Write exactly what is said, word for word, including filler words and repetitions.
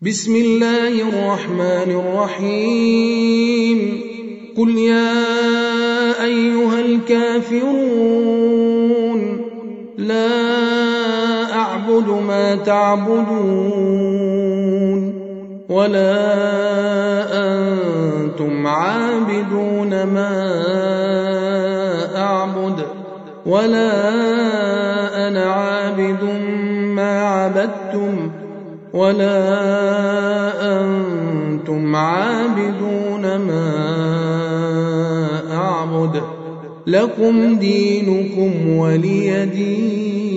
بسم الله الرحمن الرحيم قل يا أيها الكافرون لا أعبد ما تعبدون ولا أنتم عابدون ما أعبد ولا أنا عابد ما عبدتم ولا أنتم عابدون ما أعبد لكم دينكم ولي دين.